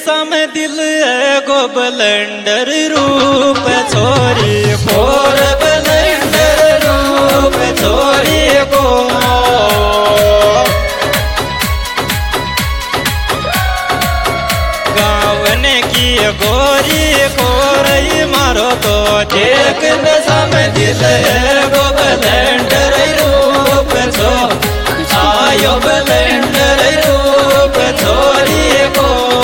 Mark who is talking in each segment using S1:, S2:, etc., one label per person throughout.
S1: सामे दिल एगो ब्लेंडर रूप छोरी फोर ब्लेंडर रूप छोरी को गावने की गोरी कोरई मारो तो देख न सामे दिल एगो ब्लेंडर रूप छो आयो ब्लेंडर रूप छोरी को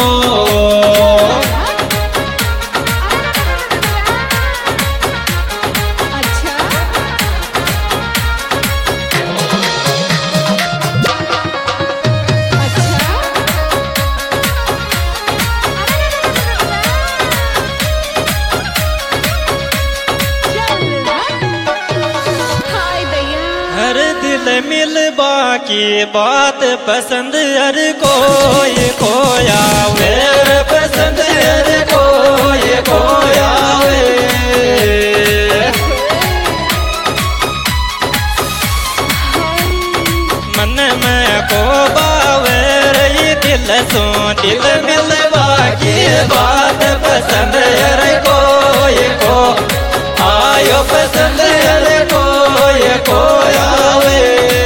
S1: मिल बाकी बात पसंद हर कोई कोया वे पसंद हर कोई कोया वे मन में को बावे रही दिल सो दिल मिल बाकी बात पसंद हर कोई को आयो पसंद हर कोई कोया वे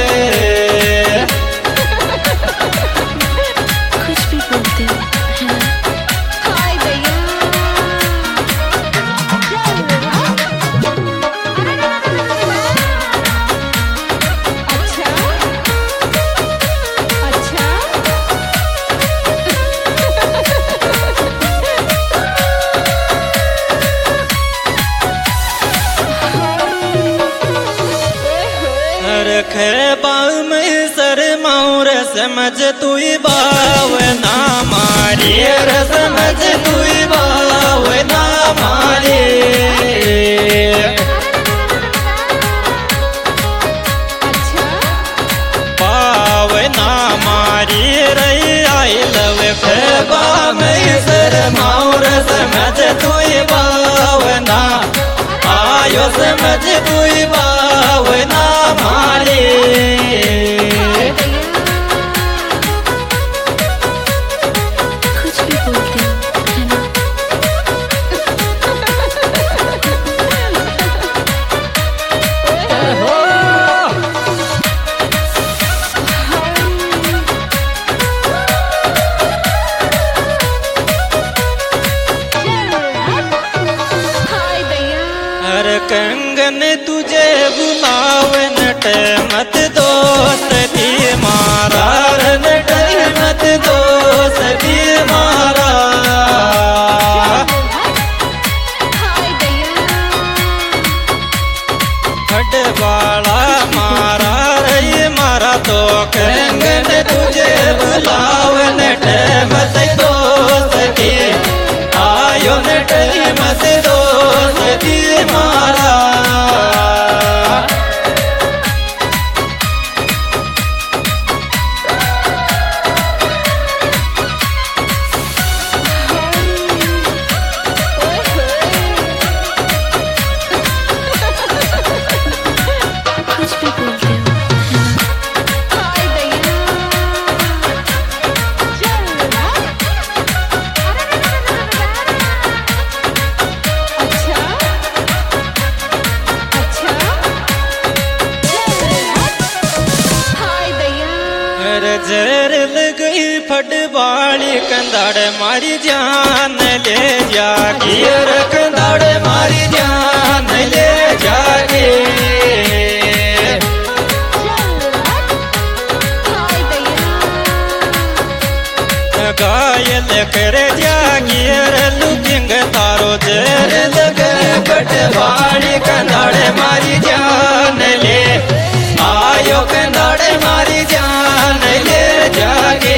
S1: बाव में सर माऊर समझ तुई बाव ना मारी समझ तुई बाव ना मारी बाव ना मारी रही आई लव बाव में सर माऊर समझ तुई बाव ना आयो समझ तुई बाव ना मारी कंगन तुझे बुलावे नट मत दोस्ती मारा नट मत दोस्ती मारा हटवाड़ा मारा रही मारा तो कंगन तुझे बुलावे नट मत दोस्ती आयो नट मत दोस्ती मारा जर गई फटवाली कंधाड़ मारी जान ले जागी कंधाड़ मारी जान ले जागी घायल कर जागी लुकिंग तारो जर गई फटवाली कंधाड़ मारी जान ले आयो कंधाड़ मारी जान ले जागे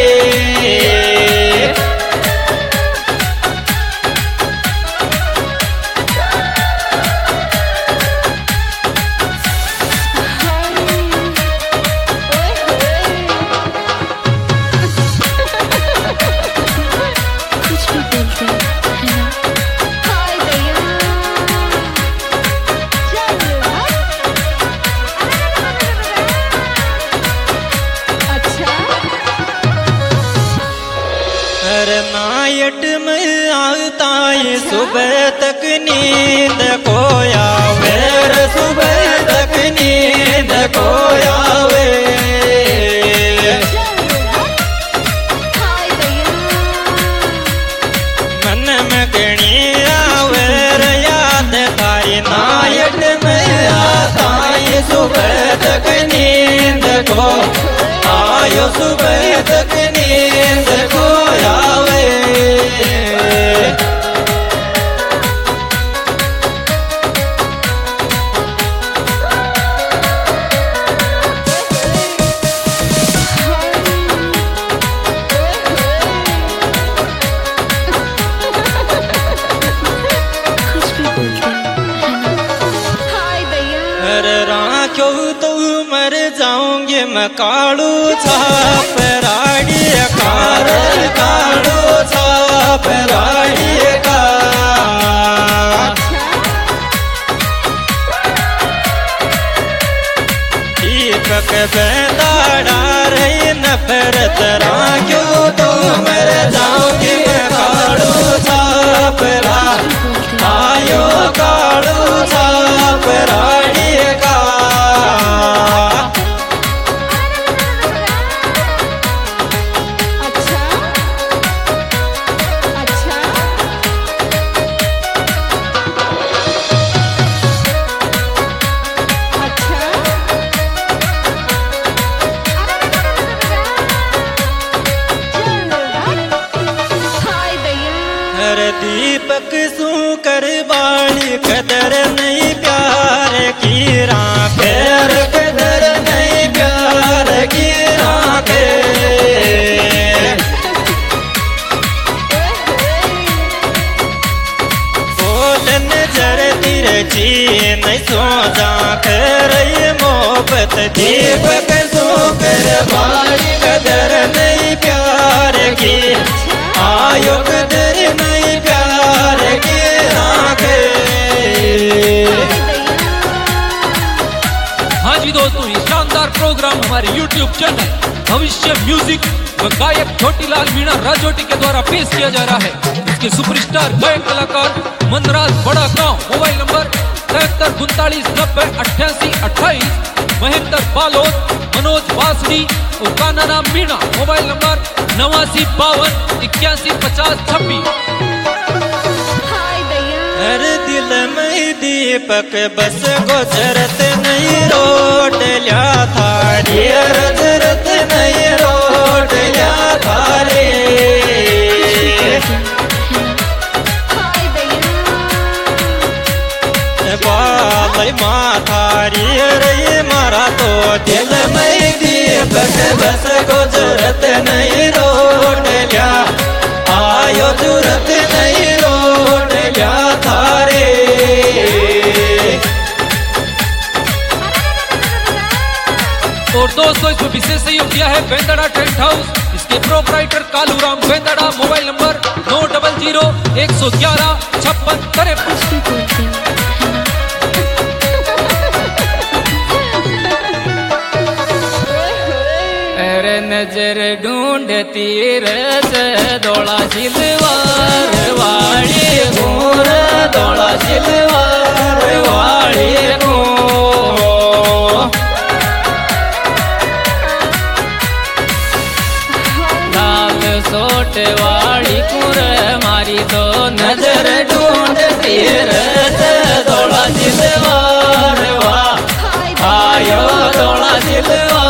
S1: तारी सुबह तक नींद को आवे रे सुबह तक नींद को आवे मन में गणी आवे रे याद तारी नायक में आता ये सुबह तक नींद को आयो सुबह तक नींद को आवे मर जाऊंगी मैं कालू छाप राड़ी कार कालू छाप राड़ी का दीपक बेंदाड़ा रही नफरत क्यों तू मर जाऊंगी मैं कालू छाप आयो कालू छाप राड़ी का दीपक सू कर बाणी कदर नहीं प्यार की राखेर कदर नहीं प्यार की राखे बोलन जर तिरछी नहीं सो जा कर मोहब्बत दीपक सू कर बाणी कदर नहीं प्यार की आयो कदर नहीं प्यार की राखे।
S2: हाँ जी दोस्तों, ये शानदार प्रोग्राम हमारे YouTube चैनल भविष्य म्यूजिक व गायक छोटीलाल मीणा राजोटी के द्वारा पेश किया जा रहा है। इसके सुपरस्टार गायक कलाकार मनराज बड़ा गांव, मोबाइल नंबर 7349908828, महेंद्र बालोद, मनोज बासड़ी और कानाराम मीणा, मोबाइल नंबर 8952815026।
S1: हर दिल में दीपक बस गुजरत नहीं रोट लिया थारी जरत नहीं रोट लिया थारे बाल माथारी रे मारा तो दिल में दीपक बस गुजरत नहीं रोट लिया आयो जरूरत नहीं रोट लिया थारे।
S2: और दोस्तों, इसमें विशेष सहयोग किया है बेंदड़ा टेंट हाउस। इसके proprietor Kaluram Bendara, mobile number 9001115653।
S1: नजर ढूंढती रस दौड़ा सिलवार वाली घूर दौड़ा सिलवार वाली घू लाल सोट वाली कुर मारी तो नजर ढूंढती रस दौड़ा सिलवार वाह आयो दौड़ा सिलवार